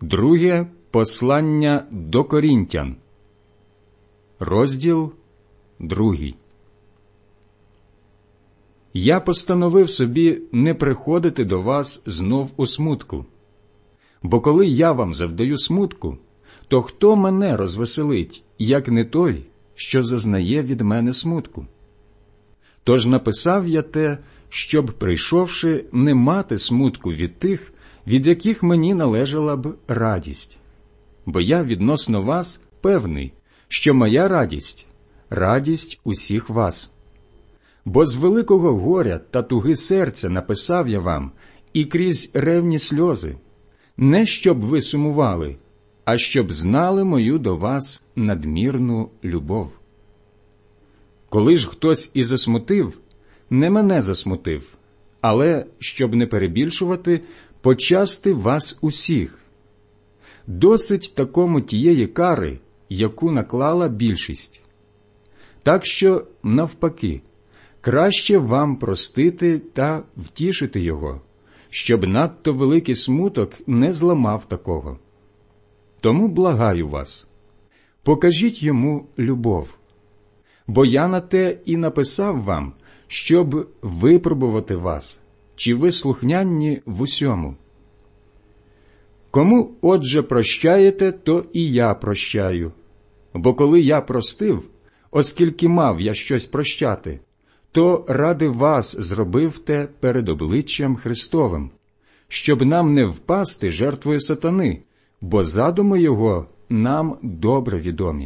Друге послання до Корінтян, розділ 2. Я постановив собі не приходити до вас знов у смутку. Бо коли я вам завдаю смутку, то хто мене розвеселить, як не той, що зазнає від мене смутку? Тож написав я те, щоб, прийшовши, не мати смутку від тих, від яких мені належала б радість. Бо я відносно вас певний, що моя радість – радість усіх вас. Бо з великого горя та туги серця написав я вам і крізь ревні сльози, не щоб ви сумували, а щоб знали мою до вас надмірну любов. Коли ж хтось і засмутив, не мене засмутив, але, щоб не перебільшувати, почасти вас усіх. Досить такому тієї кари, яку наклала більшість. Так що, навпаки, краще вам простити та втішити його, щоб надто великий смуток не зламав такого. Тому благаю вас, покажіть йому любов. Бо я на те і написав вам, щоб випробувати вас, чи ви слухняні в усьому. Кому, отже, прощаєте, то і я прощаю. Бо коли я простив, оскільки мав я щось прощати, то ради вас зробив те перед обличчям Христовим, щоб нам не впасти жертвою сатани, бо задуми його нам добре відомі.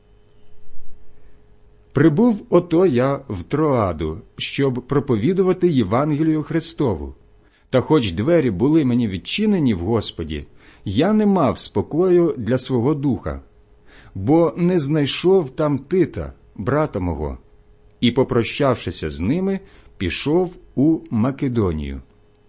Прибув ото я в Троаду, щоб проповідувати Євангелію Христову. Та хоч двері були мені відчинені в Господі, я не мав спокою для свого духа, бо не знайшов там Тита, брата мого, і, попрощавшися з ними, пішов у Македонію.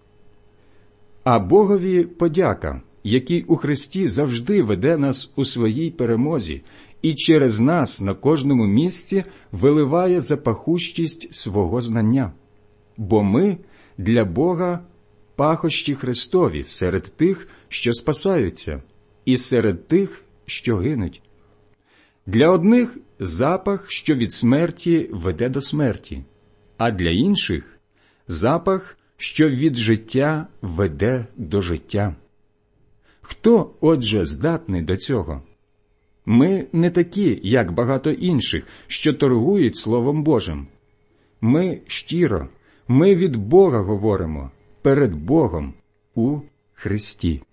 А Богові подяка, який у Христі завжди веде нас у своїй перемозі і через нас на кожному місці виливає запахущість свого знання. Бо ми для Бога пахощі Христові серед тих, що спасаються, і серед тих, що гинуть. Для одних запах, що від смерті веде до смерті, а для інших запах, що від життя веде до життя. Хто, отже, здатний до цього? Ми не такі, як багато інших, що торгують Словом Божим. Ми щиро, ми від Бога говоримо, перед Богом у Христі.